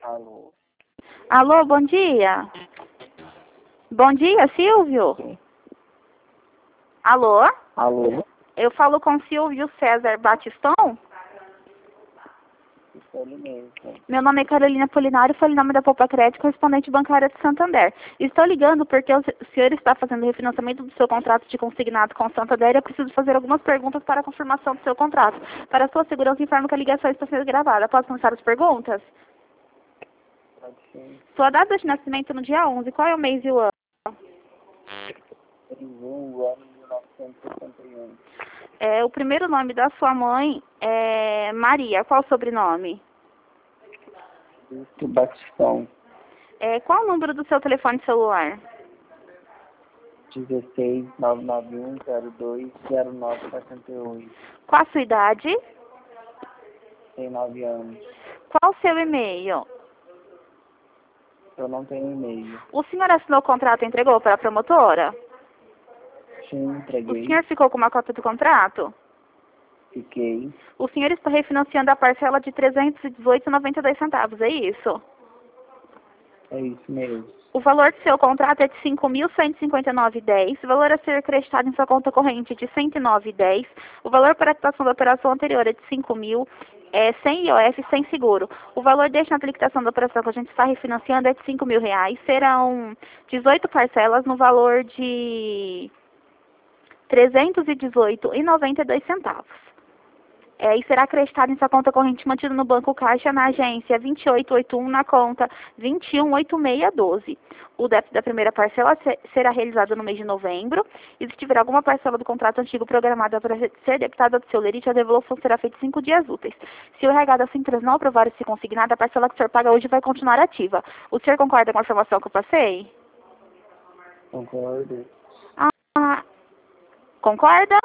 Alô? Alô, bom dia. Bom dia, Silvio. Sim. Alô? Alô? Eu falo com Silvio César Batistão. Isso é ele mesmo. Meu nome é Carolina Polinário, falo em nome da Poupa Crédito, correspondente bancária de Santander. Estou ligando porque o senhor está fazendo o refinanciamento do seu contrato de consignado com Santander e eu preciso fazer algumas perguntas para a confirmação do seu contrato. Para sua segurança, informo que a ligação está sendo gravada. Posso começar as perguntas? Pode sim. Sua data de nascimento no dia 11. Qual é o mês e o ano? 31, ano 1961. O primeiro nome da sua mãe é Maria. Qual o sobrenome? Augusto Batistão. Qual o número do seu telefone celular? 16 991 02 0978. Qual a sua idade? Tem 9 anos. Qual o seu e-mail? Eu não tenho e-mail. O senhor assinou o contrato e entregou para a promotora? Sim, O entreguei. senhor ficou com uma cópia do contrato? Fiquei. O senhor está refinanciando a parcela de R$ 318,92, é isso? É isso mesmo. O valor do seu contrato é de R$ 5.159,10. O valor a ser acreditado em sua conta corrente é de R$ 109,10. O valor para a quitação da operação anterior é de R$ 5.000, sem IOF, sem seguro. O valor destinado à liquidação da operação que a gente está refinanciando é de R$ 5.000. Serão 18 parcelas no valor de R$ 318,92. E será acreditado em sua conta corrente mantida no Banco Caixa na agência 2881 na conta 218612. O débito da primeira parcela será realizado no mês de novembro e se tiver alguma parcela do contrato antigo programada para ser debitada do seu lerite, a devolução será feita em 5 dias úteis. Se o RH da sua empresa não aprovar esse consignado, a parcela que o senhor paga hoje vai continuar ativa. O senhor concorda com a informação que eu passei? Concordo. Ah, concorda?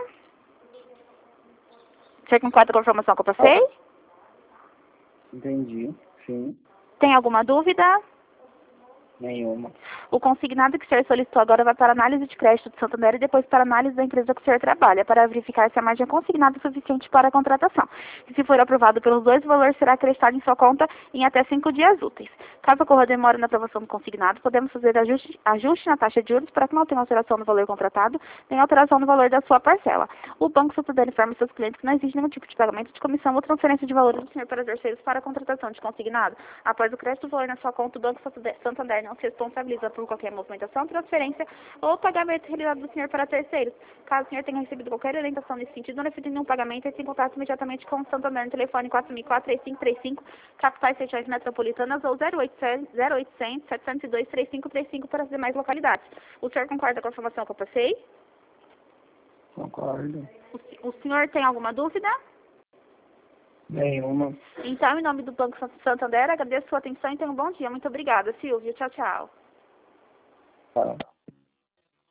Você concorda com a informação que eu passei? Entendi. Sim. Tem alguma dúvida? Nenhuma. O consignado que o senhor solicitou agora vai para análise de crédito do Santander e depois para análise da empresa que o senhor trabalha, para verificar se a margem é consignada o suficiente para a contratação. E se for aprovado pelos dois, o valor será acreditado em sua conta em até 5 dias úteis. Caso ocorra demora na aprovação do consignado, podemos fazer ajuste na taxa de juros para que não tenha alteração no valor contratado, nem alteração no valor da sua parcela. O Banco Santander informa seus clientes que não existe nenhum tipo de pagamento de comissão ou transferência de valores do senhor para terceiros para a contratação de consignado. Após o crédito do valor na sua conta, o Banco Santander não se responsabiliza por qualquer movimentação, transferência ou pagamento realizado do senhor para terceiros. Caso o senhor tenha recebido qualquer orientação nesse sentido ou necessite de nenhum pagamento, entre em contato imediatamente com o Santander no telefone 4004-3535, capitais regiões metropolitanas ou 0800-702-3535 para as demais localidades. O senhor concorda com a informação que eu passei? Concordo. O senhor tem alguma dúvida? Nenhuma. Então, em nome do Banco Santander, agradeço a sua atenção e tenha um bom dia. Muito obrigada, Silvio. Tchau, tchau. Tá.